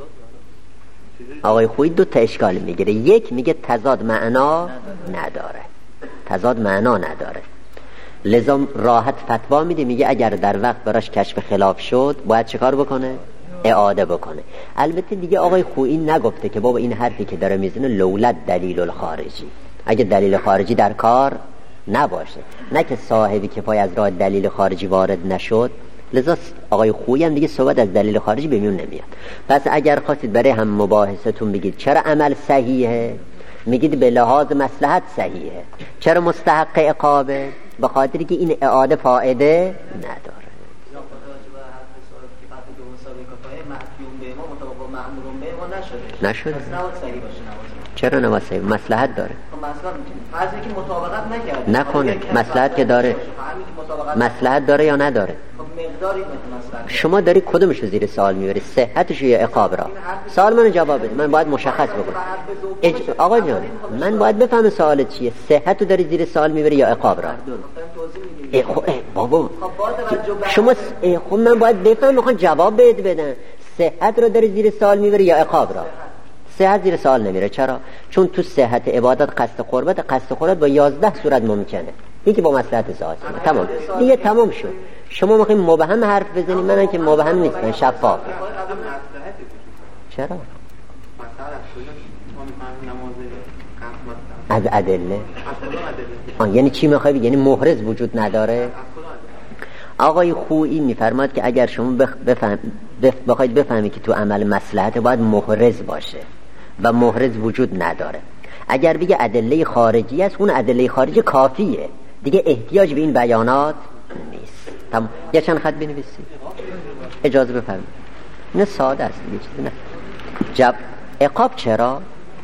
آقای خویی دو تا اشکال میگیره. یک میگه تضاد معنا نداره، تضاد معنا نداره، لذا راحت فتوا میده، میگه اگر در وقت براش کشف خلاف شد باید چه کار بکنه؟ اعاده بکنه. البته دیگه آقای خویی نگفته که بابا این حرفی که داره میزنه لولت دلیل الخارجی، اگه دلیل خارجی در کار نباشه، نه که صاحبی کفایه از راه دلیل خارجی وارد نشد. لذا آقای خویی هم دیگه صحبت از دلیل خارجی به میون نمیاد. پس اگر خواستید برای هم مباحثتون بگید چرا عمل صحیحه، میگید به لحاظ مصلحت صحیحه. چرا مستحق عقابه؟ به خاطری که این اعاده فایده نداره. نشده. چرا نماز صحیح؟ مصلحت داره. فرضی که مطابقت نکرده نکنه. مصلحت که داره. مصلحت داره یا نداره؟ شما داری کدومشو زیر سوال میبری؟ صحتشو یا عقاب را؟ سوال منو جواب بده. من باید مشخص بکنم. اج... آقا جان من باید بفهم سوالت چیه. صحتو داری زیر سوال میبری یا عقاب را؟ ای خو... ای بابا شما ای خب من باید بفهم، میخوام جواب بده بدم. صحت رو داری زیر سوال میبری یا عقاب را؟ صحت زیر سوال نمیره. چرا؟ چون تو صحت عبادت قصد قربت، قصد قربت با یازده صورت ممکنه. یکی با مصلحت ذاتی. تمام دیگه، تمام شد. شما میخوایم مبهم حرف بزنید، من که مبهم نیستم، شفاف. چرا؟ از ادله. آن یعنی چی میخوای بگی؟ یعنی محرز وجود نداره؟ آقای خویی میفرماد که اگر شما بفهم بف... بخواید بفهمی که تو عمل مصلحت باید محرز باشه و محرز وجود نداره. اگر بگه ادله خارجی است، اون ادله خارجی کافیه دیگه، احتیاج به این بیانات نیست. تمام. یا چند خط بنویسید. اجازه بفرمایید. نه ساده است دیگه، چیزی نه. جب عقاب چرا؟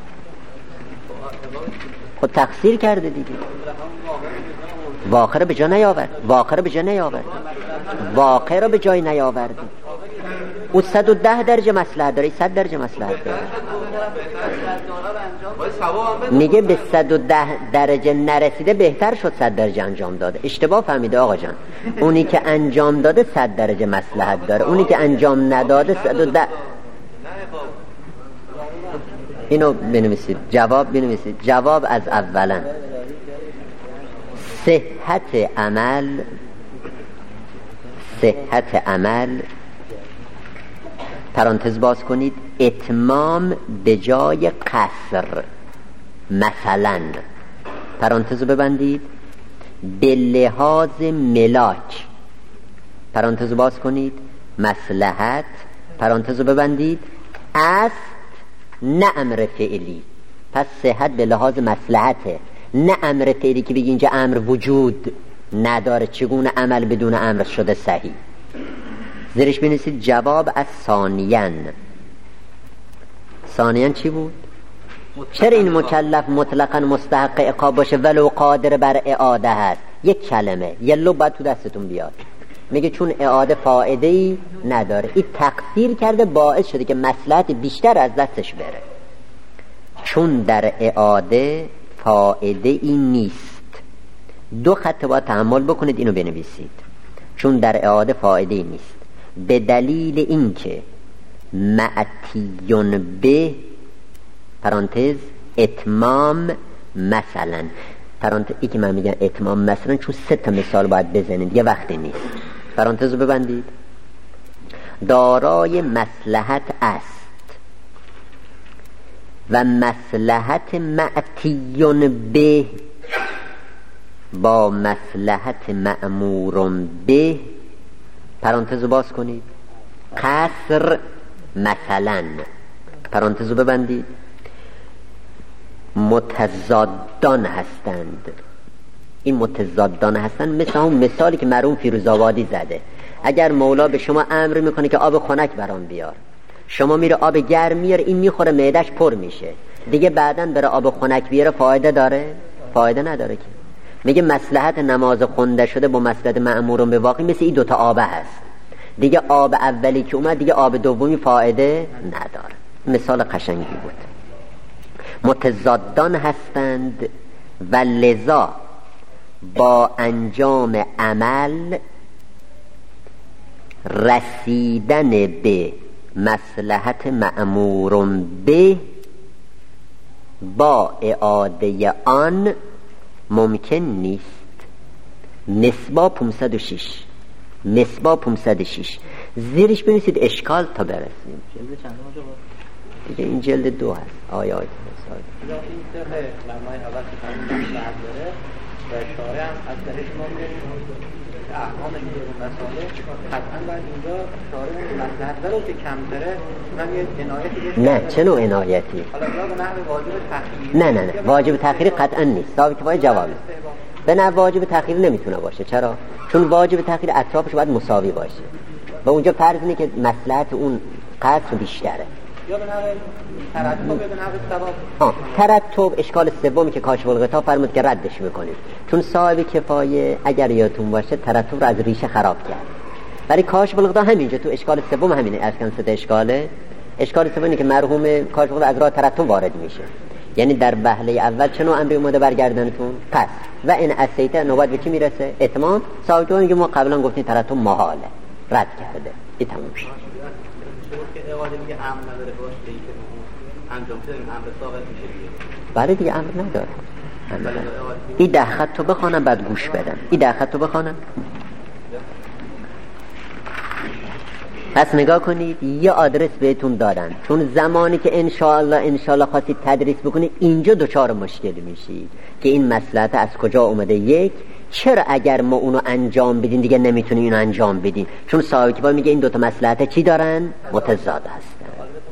خود تقصیر کرده دیگه. واقع رو به جا نیاورد. واقع رو به جا نیاورد. واقع رو به جای نیاورد. او صد و ده درجه مصلحت داره، صد درجه مصلحت داره. میگه به صد و ده درجه نرسیده بهتر شد صد درجه انجام داده. اشتباه فهمیده آقا جان. اونی که انجام داده صد درجه مصلحت داره، اونی که انجام نداده صد و ده. اینو بنویسید. جواب بنویسید. جواب از اولا صحت عمل، صحت عمل پرانتز باز کنید، اتمام به جای قصر، مثلا پرانتز ببندید، به لحاظ ملاک پرانتز باز کنید، مصلحت پرانتز ببندید، است نه امر فعلی. پس صحت به لحاظ مصلحته، نه امر فعلی که بگی اینجا امر وجود نداره، چگونه عمل بدون امر شده صحیح. زیرش بنویسید جواب از ثانیاً. ثانیاً چی بود؟ چرا این مکلف مطلقاً مستحق عقاب باشه ولو قادر بر اعاده هست؟ یک کلمه یه لب باید تو دستتون بیاد. میگه چون اعاده فایده‌ای نداره، این تقصیر کرده باعث شده که مصلحت بیشتر از دستش بره. چون در اعاده فایده‌ای نیست. دو خط باید تحمل بکنید، اینو بنویسید. چون در اعاده فایده‌ای نیست به دلیل اینکه معتیون به پرانتز اتمام مثلا، پرانتز ای که من میگم اتمام مثلا چون سه تا مثال باید بزنید یه وقتی نیست. پرانتز رو ببندید. دارای مصلحت است و مصلحت معتیون به با مصلحت مأمور به پرانتز رو باز کنید، قصر مثلا پرانتز رو ببندید، متضادان هستند. این متضادان هستند مثل همون مثالی که مرحوم فیروزآبادی زده. اگر مولا به شما امر میکنه که آب خنک برام بیار، شما میره آب گرم میاره، این میخوره معده‌اش پر میشه، دیگه بعداً بره آب خنک بیاره فایده داره؟ فایده نداره که. میگه مصلحت نماز خونده شده با مصلحت مأمورون به واقع مثل این دوتا آبه هست. دیگه آب اولی که اومد دیگه آب دومی فایده نداره. مثال قشنگی بود. متضادان هستند و لذا با انجام عمل رسیدن به مصلحت مأمورون به با اعاده آن ممکن نیست. مصباح پانصد و شش مصباح پانصد و شش زیرش بنویسید اشکال تا برسیم. جلد چند آجا بود؟ دیگه این جلد دو هست آیات مثال. یا این طرح لمای اول که همین مصلحت داره و اشاره هم از درش ما میریم احکام این دو مسائل قطعا باید اینجا اشاره اون مصلحت ولو که کمتره اونم یه عنایتی. نه چه نوع عنایتی؟ حالا یا به نحو واجب تأخیر. نه نه نه واجب تأخیر قطعا نیست. ثابت کفایه جوابه. به نه واجب تأخیر نمیتونه باشه. چرا؟ چون واجب تأخیر اطرافش باید مساوی باشه و اونجا فرض اینه که مصلحت اون قصر بیشتره. یا به نحو ترتب یا به نحو ثواب. ها ترتب اشکال سومی که کاشف الغطا فرمود که ردش میکنید، چون صاحب کفایه اگر یادتون باشه ترتب رو از ریشه خراب کرد. ولی کاشف الغطا همینجا تو اشکال سوم همینه. اشکال سه اشکاله اشکال سومی که مرحوم کاشف الغطا از راه ترتب وارد میشه. یعنی در وهله اول چه نوع امری اومده برگردنتون؟ پس و این اسیته نوبت به چی میرسه؟ اتمام. صاحب کفایه میگه ما قبلا گفتیم ترتب محاله، رد کرده. این تموم شد. که اعاده میگه امر نداره باشه که انجام بده امر ثابت میشه دیگه. بله دیگه امر نداره. این ده خط تو بخوانم بعد گوش بدم. این ده خط تو بخوانم. پس نگاه کنید یه آدرس بهتون دادن، چون زمانی که انشاءالله انشاءالله خواستید تدریس بکنید اینجا دوچار مشکل میشید که این مصلحت از کجا اومده. یک، چرا اگر ما اونو انجام بدین دیگه نمیتونیم اینو انجام بدین؟ چون صاحب کفایه میگه این دوتا مصلحت چی دارن؟ متضاد هستن.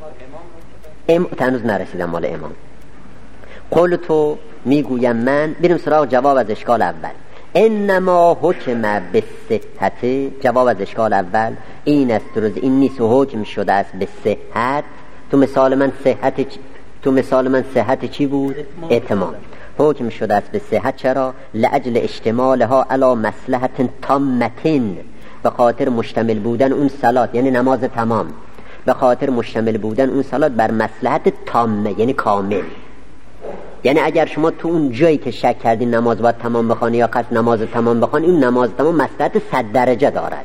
ام تنوز نرسیدم مال امام. قول تو میگویم من. بریم سراغ جواب از اشکال اول. انما حکم به صحت. جواب از اشکال اول این است روز این نیست و حکم شده است به صحت. تو مثال من صحت چ... تو مثال من صحت چی بود؟ اتمام. حکم شده است به صحت. چرا؟ لعجل اشتمالها علی مصلحت تامتن، به خاطر مشتمل بودن اون صلات یعنی نماز تمام، به خاطر مشتمل بودن اون صلات بر مصلحت تامه یعنی کامل. یعنی اگر شما تو اون جایی که شک کردین نماز باید تمام بخوانی یا قصد نماز تمام بخوانی، این نماز تمام مصلحت صد درجه دارد.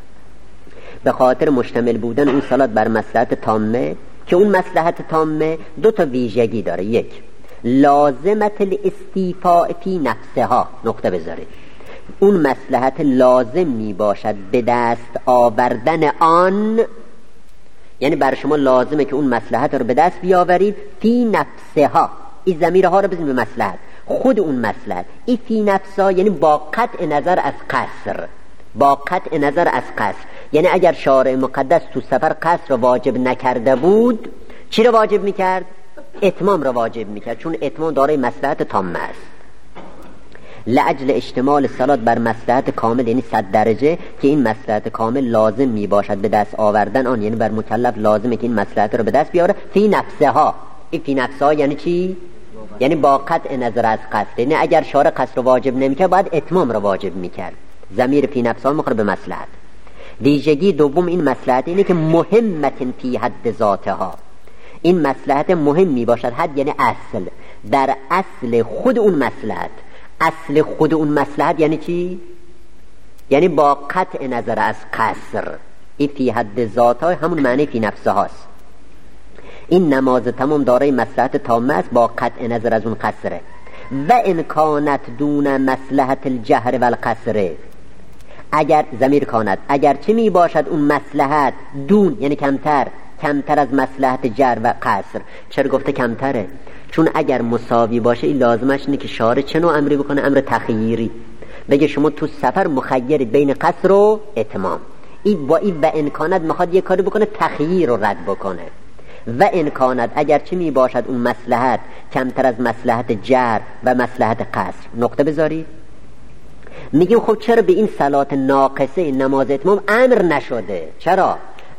به خاطر مشتمل بودن اون صلات بر مصلحت تامه که اون مصلحت تامه دو تا ویژگی داره. یک، لازمت الاستیفاء فی نفسها. نقطه بذارید. اون مصلحت لازم می باشد به دست آوردن آن، یعنی بر شما لازمه که اون مصلحت رو به دست بیاورید. فی نفسها، این ضمیرها رو بزنید به مصلحت، خود اون مصلحت. این فی نفسها یعنی با قطع نظر از قصر، با قطع نظر از قصر. یعنی اگر شارع مقدس تو سفر قصر رو واجب نکرده بود، چی رو واجب میکرد؟ اتمام رو واجب میکرد، چون اتمام دارای مصلحت تامه است. لعجل اشتمال صلات بر مصلحت کامل یعنی صد درجه که این مصلحت کامل لازم می باشد به دست آوردن آن، یعنی بر مکلف لازمه که این مصلحت رو به دست بیاره. فی نفسها. این فی نفسها یعنی چی؟ یعنی با قطع نظر از قصد. یعنی اگر شارع قصد رو واجب نمیکرد باید اتمام رو واجب میکرد. ضمیر فی نفسها مخاطب به مصلحت. ویژگی دوم این مصلحت اینه که مهمت فی حد ذاتها. این مصلحت مهم می باشد. حد یعنی اصل، در اصل خود اون مصلحت. اصل خود اون مصلحت یعنی چی؟ یعنی با قطع نظر از قصر. این فی حد ذاتها همون معنی فی نفسه هاست. این نماز تمام دارای مصلحت تامه است با قطع نظر از اون قصره. و ان کانت دون مصلحت الجهر و القصر. اگر ضمیر کانت اگر چه می باشد اون مصلحت دون یعنی کمتر، کمتر از مصلحت جر و قصر. چرا گفته کمتره؟ چون اگر مساوی باشه این لازمش اینه که شارع چه نوع امری بکنه؟ امر تخییری. بگه شما تو سفر مخیرید بین قصر و اتمام. این با این و امکانات میخواد یه کاری بکنه تخییر رو رد بکنه. و امکانات اگر چه می باشد اون مصلحت کمتر از مصلحت جر و مصلحت قصر. نقطه بذاری. میگیم خب چرا به این صلات ناقصه نماز اتمام امر نشده؟ چرا؟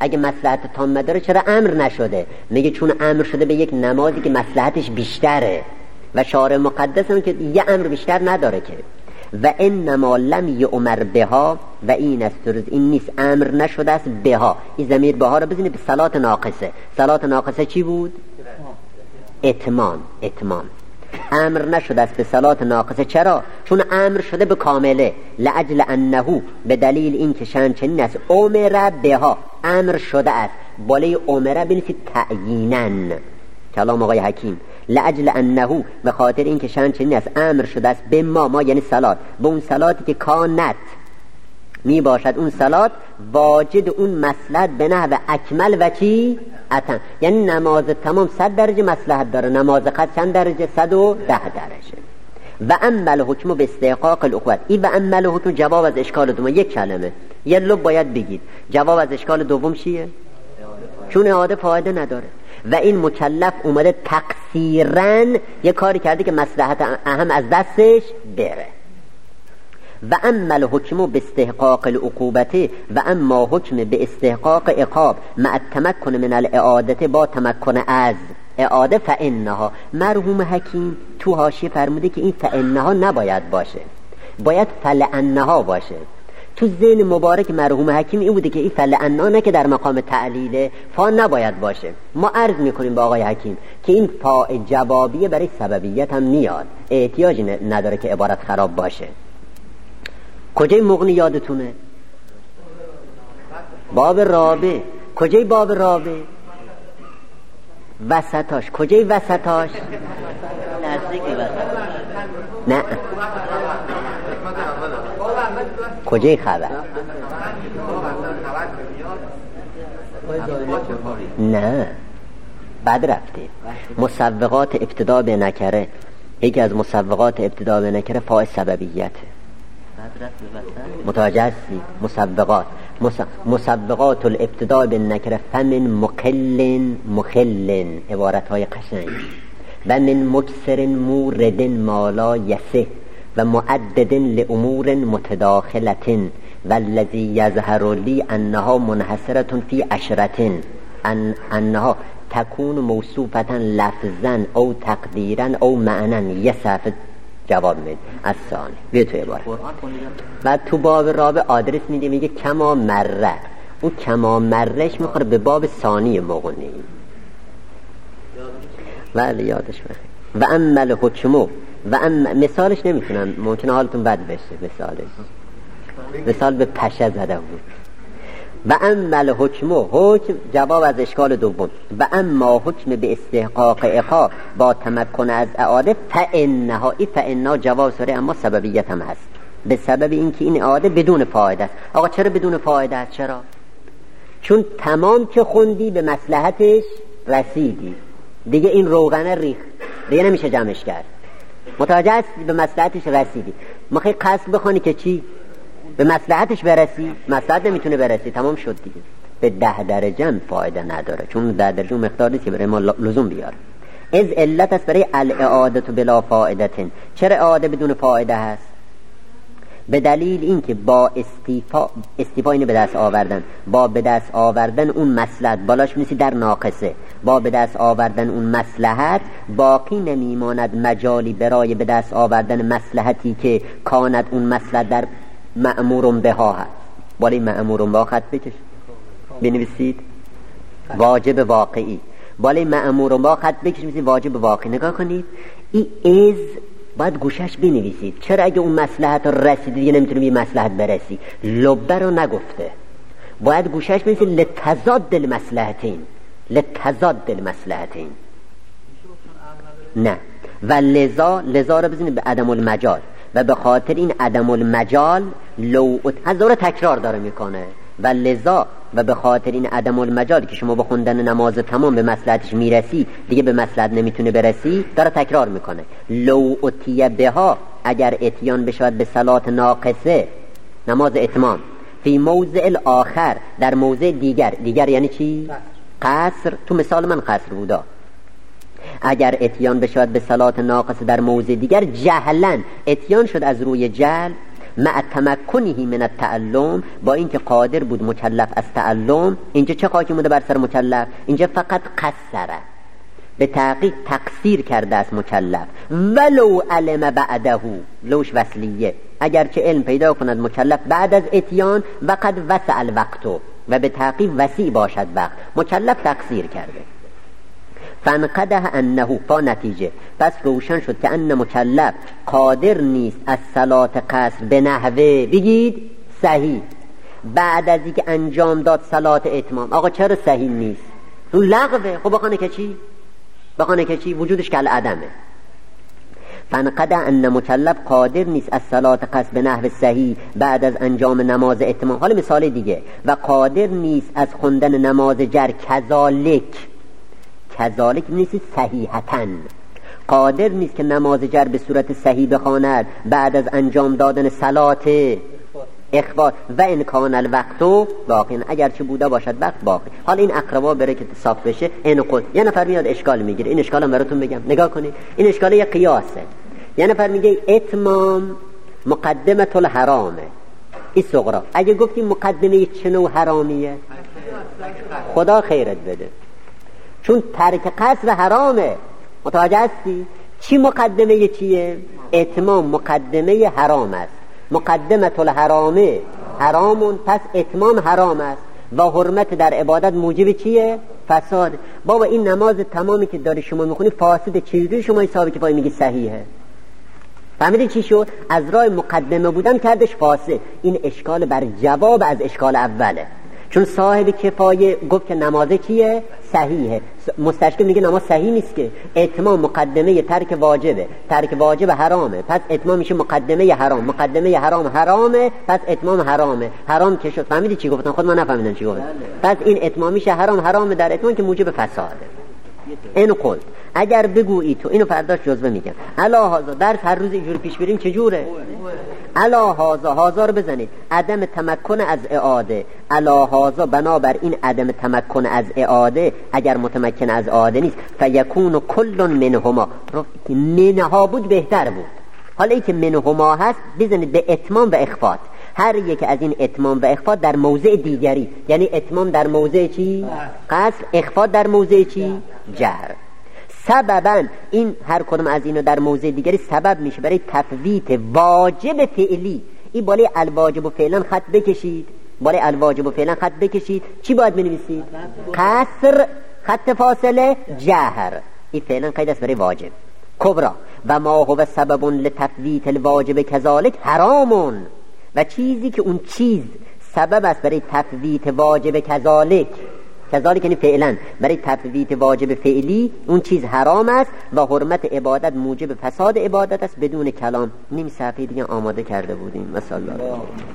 اگه مصلحت تام داره چرا امر نشده؟ میگه چون امر شده به یک نمازی که مصلحتش بیشتره و شارع مقدس هم که یه امر بیشتر نداره که. و انما لم یؤمر بها و این است این نیست، امر نشده است بها. این ضمیر بها رو بزنید به صلات ناقصه. صلات ناقصه چی بود؟ اتمام. اتمام امر نشده است به صلات ناقصه. چرا؟ چون امر شده به کامله. لاجل انه، به دلیل این که شأن چنین است، امر بها، امر شده است. بالای امر بنویسید تعییناً، کلام آقای حکیم. لاجل انه، به خاطر این که شأن چنین است، امر شده است به ما، ما یعنی صلات، به اون صلاتی که کانت می باشد اون صلات واجد اون مصلحت به نحو اکمل و چی؟ اتم. یعنی نماز تمام صد درجه مصلحت داره، نماز قد چند درجه؟ صد و ده درجه. و اما الحکم به استحقاق العقوبت. این و اما الحکم جواب از اشکال دوم، یک کلمه یه لب باید بگید. جواب از اشکال دوم چیه؟ چون اعاده فایده نداره و این مکلف اومده تقصیراً یه کاری کرده که مصلحت اهم از دستش بره. و اما الحکم به استحقاق العقوبت، و اما حکم به استحقاق عقاب مع التمکن من الاعاده، با تمکن از اعاده، فانها، مرحوم حکیم تو حاشیه فرموده که این فانها نباید باشه، باید فلانها باشه. تو ذهن مبارک مرحوم حکیم این بوده که این فلانها نه که در مقام تعلیله، فا نباید باشه. ما عرض میکنیم با آقای حکیم که این فا جوابیه برای سببیت هم میاد، احتیاجی نداره که عبارت خراب باشه. کجای مغنی یادتونه؟ باب رابع. کجای باب رابع؟ وسطاش. کجای وسطاش؟ نزدیک وسط. نه. کجای خبر؟ نه بعد رفتیم. مسوقات ابتدا به نکره، یکی از مسوقات ابتدا به نکره فاعل سببیته. متوجه هستی؟ مسوقات مسوقات الابتداء بالنکره، فمن مقل مخل، عبارت های قشنگ. و من مکسر مورد مالا یسه و معدد لامور متداخلة والذی یظهر لی انها منحصرة فی عشرة، ان انها تکون موصوفة لفظا او تقدیرا او معنا. یه صفحه جواب میده از ثانی بیا تو عبارت. و تو باب رابع آدرس میده، میگه کما مره. اون کما مرهش میخوره به باب ثانی مغنی. ولی یادش بخیر. و اما الحکمو، و اما مثالش نمیتونم، ممکنه حالتون بد بشه مثالش. مثال به پشه زده بود. و اما الحکمو، حکم جواب از اشکال دوم. و اما حکم به استحقاق عقاب با تمکن از اعاده، فانها، این فانها جواب سره اما سببیت هم هست، به سبب اینکه این اعاده بدون فایده است. آقا چرا بدون فایده است؟ چرا؟ چون تمام که خوندی به مصلحتش رسیدی دیگه، این روغنه ریخ دیگه نمیشه جمعش کرد. متوجه هستی؟ به مصلحتش رسیدی. مخی قصد بخونی که چی؟ به مصلحتش برسی، مصلحت نمیتونه برسی، تمام شد دیگه. به ده درجه هم فایده نداره، چون ده درجه مقدار نیست که برای ما لزوم بیاره. از علت است برای الاعاده بلا فائده. چرا اعاده بدون فایده هست؟ به دلیل اینکه با استیفا، استیفا اینو به دست آوردن، با به دست آوردن اون مصلحت، بالاش میسی در ناقصه، با به دست آوردن اون مصلحت باقی نمیماند مجالی برای به دست آوردن مصلحتی که کاند اون مصلحت در مأمورون بها هست. بالای مأمورون بها خط بکش بنویسید واجب واقعی. بالای مأمورون بها خط بکش بنویسید واجب واقعی. نگاه کنید این از باید گوشش بنویسید. چرا اگه اون مصلحت رو رسید دیگه نمیتونه به مصلحت برسی؟ لبه رو نگفته، باید گوشش بنویسید لتضاد المصلحتین، لتضاد المصلحتین. نه و لذا، لذا رو بزنید به عدم المجال. و به خاطر این عدم المجال لو هزار تکرار داره میکنه. و لذا و به خاطر این عدم المجال که شما با خوندن نماز تمام به مصلحتش میرسی دیگه به مصلحت نمیتونه برسی، داره تکرار میکنه. لو اتیه بها، اگر اتیان بشود به صلات ناقصه، نماز اتمام، فی موضع آخر، در موضع دیگر. دیگر یعنی چی؟ قصر. تو مثال من قصر بودا. اگر اتیان بشود به صلات ناقصه در موضع دیگر، جهلن، اتیان شد از روی جهل، مع تمکنه من التعلم، با اینکه قادر بود مکلف از تعلم. اینجا چه خاکی مونده بر سر مکلف؟ اینجا فقط قصره، به تحقیق تقصیر کرده است مکلف. ولو علم بعده، لوش وصلیه، اگرچه علم پیدا کند مکلف بعد از اتیان، وقد وسع الوقت، و به تحقیق وسیع باشد وقت، مکلف تقصیر کرده. فانقده انه، با نتیجه پس روشن شد که ان مکلف قادر نیست از صلات قصر به نحوه، بگید صحیح، بعد از اینکه انجام داد صلات اتمام. آقا چرا صحیح نیست؟ اون لغوه. خب بخانه که چی؟ بخانه که چی؟ وجودش کل عدمه. فانقده ان مکلف قادر نیست از صلات قصر به نحو صحیح بعد از انجام نماز اتمام. حالا مثال دیگه، و قادر نیست از خوندن نماز جر کذالک، کذالک نیست صحیحتاً، قادر نیست که نماز جر به صورت صحیح بخواند بعد از انجام دادن صلات اخبار. و ان کان الوقت باقی، اگر چه بوده باشد وقت باقی. حالا این اقربا بره که صاف بشه. این قول یه نفر میاد اشکال میگیره، این اشکالم براتون بگم، نگاه کنید. این اشکال یه قیاسه. یه نفر میگه اتمام مقدمه الحرامه، این صغرا. اگه گفتیم مقدمه چه نوع حرامیه؟ خدا خیرت بده، چون ترک قصر حرامه. متوجه هستی؟ چی مقدمه چیه؟ اتمام مقدمه حرام است. مقدمه الحرامه حرامون، پس اتمام حرام است و حرمت در عبادت موجب چیه؟ فساد. بابا این نماز تمامی که داری شما میخونی فاسده، چجوری شما حسابی که پای میگی صحیحه؟ فهمیدی چی شد؟ از راه مقدمه بودن کردش فاسد. این اشکال بر جواب از اشکال اوله، چون صاحب کفایه گفت که نماز چیه؟ صحیحه. مستشکل میگه نماز صحیح نیست که اتمام مقدمه ترک واجبه، ترک واجب حرامه، پس اتمام میشه مقدمه حرام، مقدمه حرام حرامه، پس اتمام حرامه. حرام که شد. فهمیدی چی گفتن؟ خود من نفهمیدم چی گفت. پس این اتمام میشه حرام حرامه در اتمام که موجب فساده. این قلت اگر بگویی تو، اینو فرداش جزوه میگم، الا هازا درس هر روز اینجوری پیش بریم چجوره؟ الا هازا، هازا رو بزنید، عدم تمکن از اعاده. الا هازا، بنابر این عدم تمکن از اعاده، اگر متمکن از اعاده نیست، فیکون کل منهما، منها بود بهتر بود. حالا ای که منهما هست بزنید به اتمام و اخفات. هر یک از این اتمام و اخفات در موضع دیگری، یعنی اتمام در موضع چی؟ قصر، اخفات در موضع چی؟ جهر. سببا این هر کدوم از اینو در موضع دیگری سبب میشه برای تفویت واجب فعلی. این بالای الواجب و فعلا خط بکشید، بالای الواجب و فعلا خط بکشید. چی باید بنویسید؟ قصر، خط فاصله، جهر. این فعلا قید است برای واجب کبرا. و ما هو سبب لتفویت الواجب کذالک حرامون، و چیزی که اون چیز سبب است برای تفویت واجب کذالک، کذالک یعنی فعلا، برای تفویت واجب فعلی اون چیز حرام است و حرمت عبادت موجب فساد عبادت است. بدون کلام نیم صفحه دیگه آماده کرده بودیم. مثلا